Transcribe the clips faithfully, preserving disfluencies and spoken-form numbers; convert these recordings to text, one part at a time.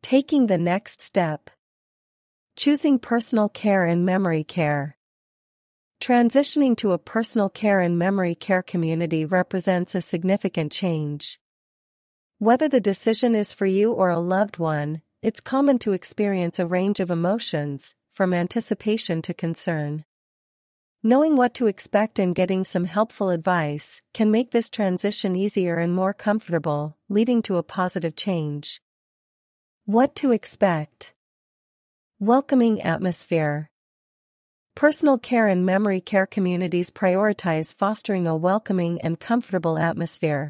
Taking the next step. Choosing personal care and memory care. Transitioning to a personal care and memory care community represents a significant change. Whether the decision is for you or a loved one, it's common to experience a range of emotions, from anticipation to concern. Knowing what to expect and getting some helpful advice can make this transition easier and more comfortable, leading to a positive change. What to expect? Welcoming atmosphere. Personal care and memory care communities prioritize fostering a welcoming and comfortable atmosphere.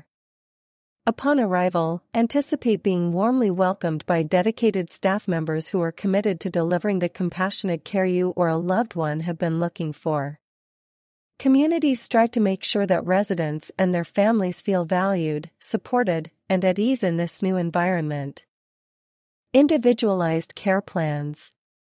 Upon arrival, anticipate being warmly welcomed by dedicated staff members who are committed to delivering the compassionate care you or a loved one have been looking for. Communities strive to make sure that residents and their families feel valued, supported, and at ease in this new environment. Individualized care plans.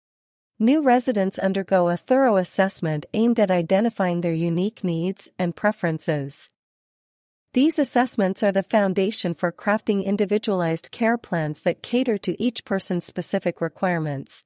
New residents undergo a thorough assessment aimed at identifying their unique needs and preferences. These assessments are the foundation for crafting individualized care plans that cater to each person's specific requirements.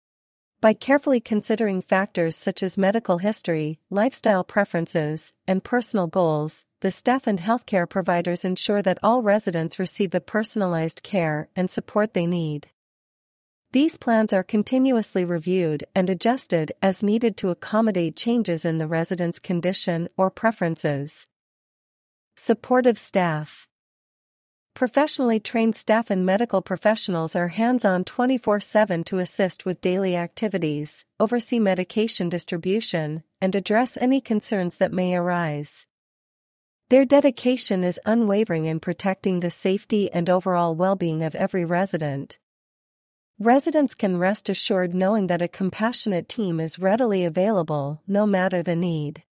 By carefully considering factors such as medical history, lifestyle preferences, and personal goals, the staff and healthcare providers ensure that all residents receive the personalized care and support they need. These plans are continuously reviewed and adjusted as needed to accommodate changes in the resident's condition or preferences. Supportive staff. Professionally trained staff and medical professionals are hands-on twenty-four seven to assist with daily activities, oversee medication distribution, and address any concerns that may arise. Their dedication is unwavering in protecting the safety and overall well-being of every resident. Residents can rest assured knowing that a compassionate team is readily available, no matter the need.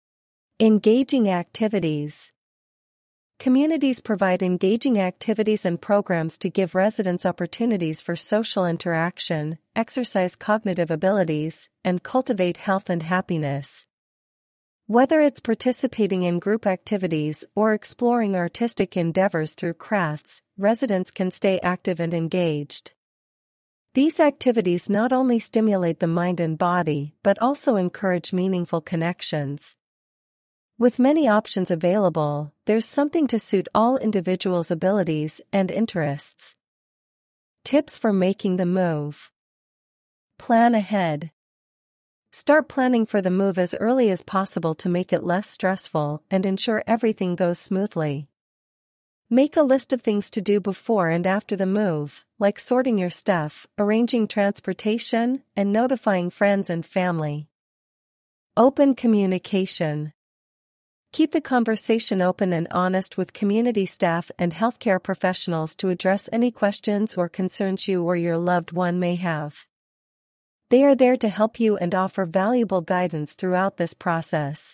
Engaging activities. Communities provide engaging activities and programs to give residents opportunities for social interaction, exercise cognitive abilities, and cultivate health and happiness. Whether it's participating in group activities or exploring artistic endeavors through crafts, residents can stay active and engaged. These activities not only stimulate the mind and body but also encourage meaningful connections. With many options available, there's something to suit all individuals' abilities and interests. Tips for making the move. Plan ahead. Start planning for the move as early as possible to make it less stressful and ensure everything goes smoothly. Make a list of things to do before and after the move, like sorting your stuff, arranging transportation, and notifying friends and family. Open communication. Keep the conversation open and honest with community staff and healthcare professionals to address any questions or concerns you or your loved one may have. They are there to help you and offer valuable guidance throughout this process.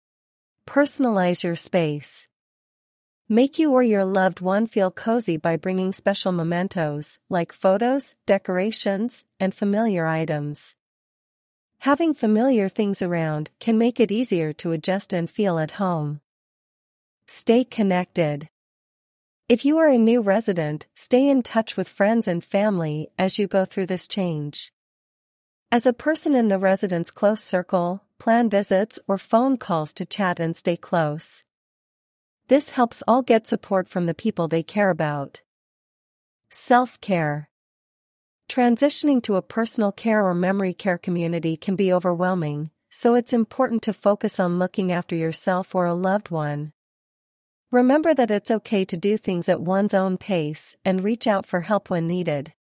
Personalize your space. Make you or your loved one feel cozy by bringing special mementos, like photos, decorations, and familiar items. Having familiar things around can make it easier to adjust and feel at home. Stay connected. If you are a new resident, stay in touch with friends and family as you go through this change. As a person in the resident's close circle, plan visits or phone calls to chat and stay close. This helps all get support from the people they care about. Self-care. Transitioning to a personal care or memory care community can be overwhelming, so it's important to focus on looking after yourself or a loved one. Remember that it's okay to do things at one's own pace and reach out for help when needed.